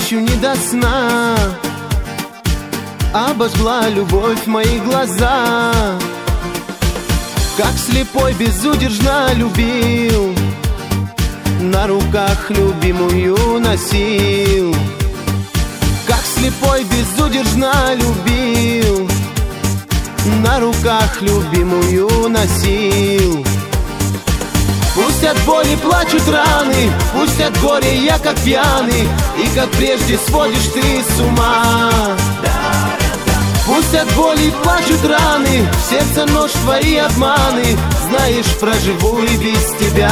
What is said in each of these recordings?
ночью не до сна обожгла любовь мои глаза. Как слепой безудержно любил, на руках любимую носил. Как слепой безудержно любил, на руках любимую носил. Пусть от боли плачут раны, пусть от горя я как пьяный, и как прежде сводишь ты с ума. Пусть от боли плачут раны, в сердце нож твои обманы, знаешь, проживу и без тебя.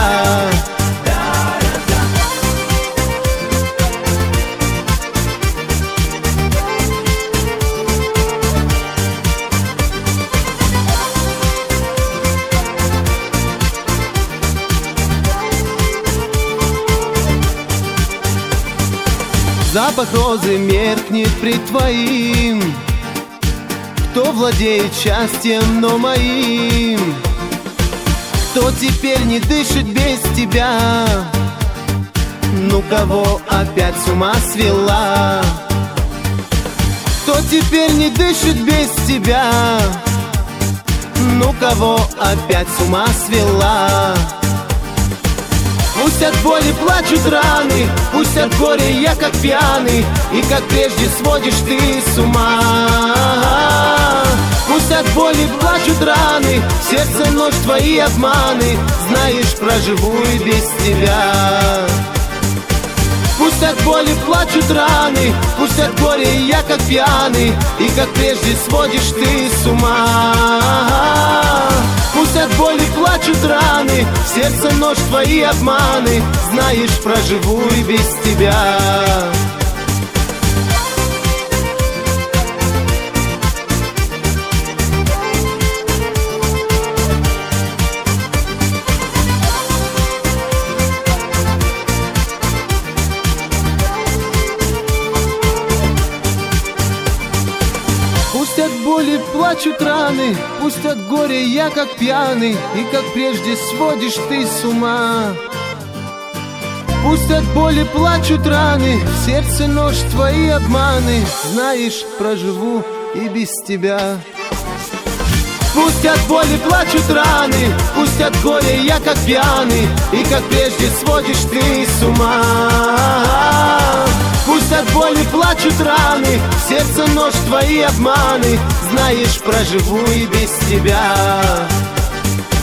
Запах розы меркнет пред твоим. Кто владеет счастьем, но моим? Кто теперь не дышит без тебя? Ну кого опять с ума свела? Кто теперь не дышит без тебя? Ну кого опять с ума свела? Пусть от боли плачут раны, пусть от горя я как пьяный, и как прежде сводишь ты с ума. Пусть от боли плачут раны, в сердце нож твои обманы, знаешь, проживу и без тебя. Пусть от боли плачут раны, пусть от горя я как пьяный, и как прежде сводишь ты с ума. Пусть от боли плачут раны, в сердце нож твои обманы, знаешь, проживу и без тебя. Пусть от боли плачут раны, пусть от горя я как пьяный, и как прежде сводишь ты с ума. Пусть от боли плачут раны, в сердце нож твои обманы, знаешь, проживу и без тебя. Пусть от боли плачут раны, пусть от горя я как пьяный, и как прежде сводишь ты с ума. Пусть от боли плачут раны, в сердце нож твои обманы, знаешь, проживу и без тебя.